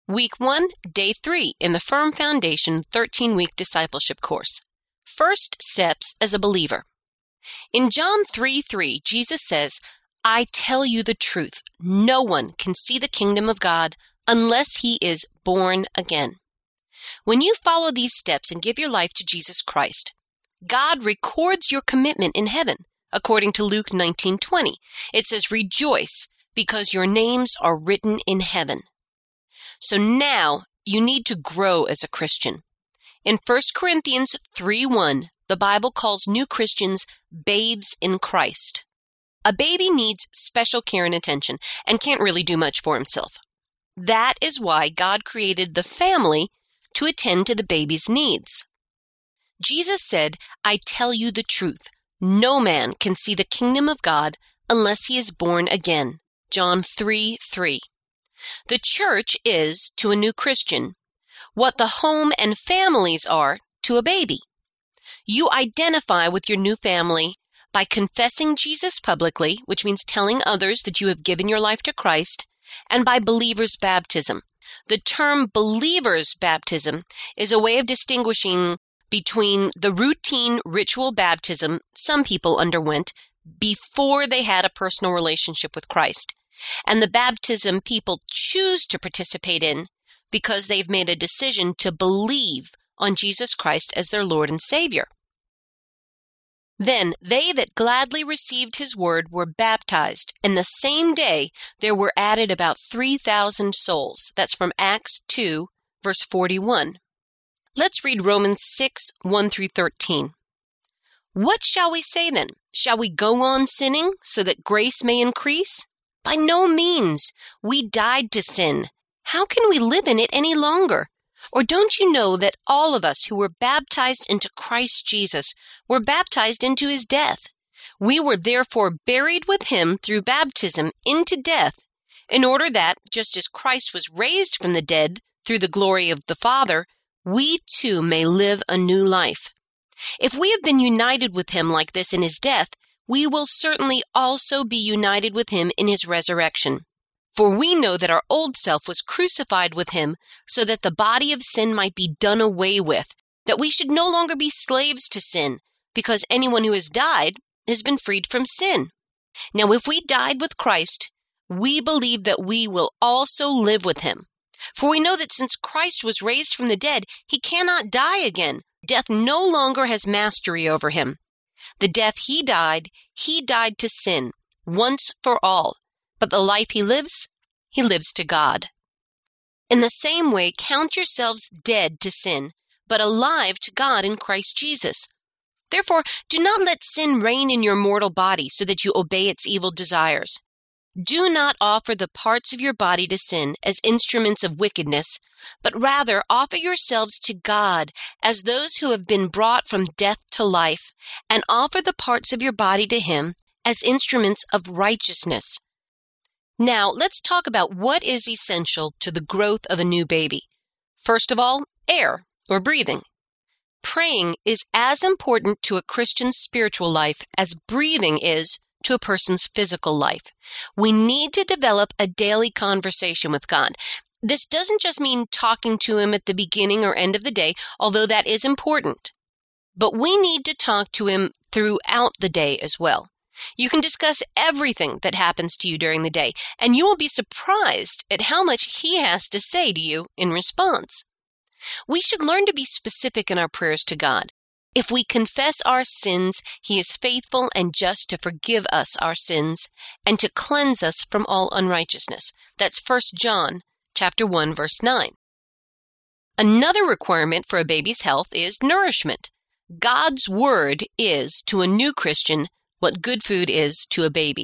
Week 1, Day 3 in the Firm Foundation 13-Week Discipleship Course. First Steps as a Believer. In John 3:3, Jesus says, "I tell you the truth, no one can see the kingdom of God unless he is born again." When you follow these steps and give your life to Jesus Christ, God records your commitment in heaven, according to Luke 19:20. It says, "Rejoice, because your names are written in heaven." So now you need to grow as a Christian. In 1 Corinthians 3:1, the Bible calls new Christians babes in Christ. A baby needs special care and attention and can't really do much for himself. That is why God created the family to attend to the baby's needs. Jesus said, "I tell you the truth, no man can see the kingdom of God unless he is born again." John 3:3. The church is, to a new Christian, what the home and families are to a baby. You identify with your new family by confessing Jesus publicly, which means telling others that you have given your life to Christ, and by believer's baptism. The term believer's baptism is a way of distinguishing between the routine ritual baptism some people underwent before they had a personal relationship with Christ, and the baptism people choose to participate in because they've made a decision to believe on Jesus Christ as their Lord and Savior. Then they that gladly received his word were baptized, and the same day there were added about 3,000 souls. That's from Acts 2, verse 41. Let's read Romans 6, 1 through 13. "What shall we say then? Shall we go on sinning so that grace may increase? By no means. We died to sin. How can we live in it any longer? Or don't you know that all of us who were baptized into Christ Jesus were baptized into his death? We were therefore buried with him through baptism into death, in order that, just as Christ was raised from the dead through the glory of the Father, we too may live a new life. If we have been united with him like this in his death, we will certainly also be united with him in his resurrection. For we know that our old self was crucified with him so that the body of sin might be done away with, that we should no longer be slaves to sin, because anyone who has died has been freed from sin. Now, if we died with Christ, we believe that we will also live with him. For we know that since Christ was raised from the dead, he cannot die again. Death no longer has mastery over him. The death he died to sin, once for all. But the life he lives to God. In the same way, count yourselves dead to sin, but alive to God in Christ Jesus. Therefore, do not let sin reign in your mortal body so that you obey its evil desires. Do not offer the parts of your body to sin as instruments of wickedness, but rather offer yourselves to God as those who have been brought from death to life, and offer the parts of your body to him as instruments of righteousness. Now, let's talk about what is essential to the growth of a new baby. First of all, air, or breathing. Praying is as important to a Christian's spiritual life as breathing is to a person's physical life. We need to develop a daily conversation with God. This doesn't just mean talking to him at the beginning or end of the day, although that is important. But we need to talk to him throughout the day as well. You can discuss everything that happens to you during the day, and you will be surprised at how much he has to say to you in response. We should learn to be specific in our prayers to God. If we confess our sins, he is faithful and just to forgive us our sins and to cleanse us from all unrighteousness. That's 1 John chapter 1, verse 9. Another requirement for a baby's health is nourishment. God's word is, to a new Christian, what good food is to a baby.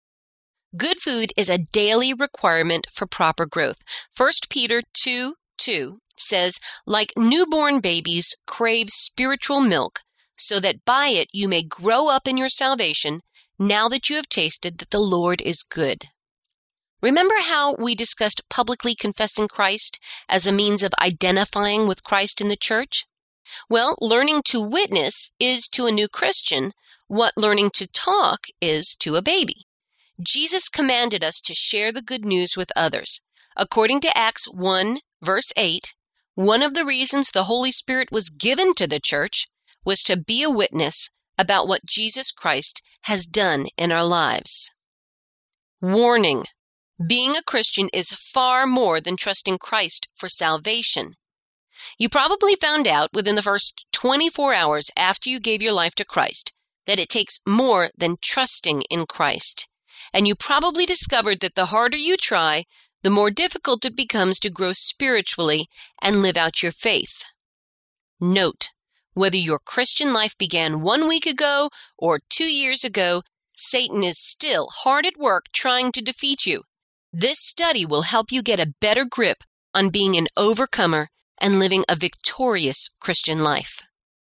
Good food is a daily requirement for proper growth. 1 Peter 2:2 says, "Like newborn babies, crave spiritual milk, so that by it you may grow up in your salvation, now that you have tasted that the Lord is good." Remember how we discussed publicly confessing Christ as a means of identifying with Christ in the church? Well, learning to witness is to a new Christian what learning to talk is to a baby. Jesus commanded us to share the good news with others. According to Acts 1, verse 8, one of the reasons the Holy Spirit was given to the church was to be a witness about what Jesus Christ has done in our lives. Warning: being a Christian is far more than trusting Christ for salvation. You probably found out within the first 24 hours after you gave your life to Christ that it takes more than trusting in Christ. And you probably discovered that the harder you try, the more difficult it becomes to grow spiritually and live out your faith. Note, whether your Christian life began 1 week ago or 2 years ago, Satan is still hard at work trying to defeat you. This study will help you get a better grip on being an overcomer and living a victorious Christian life.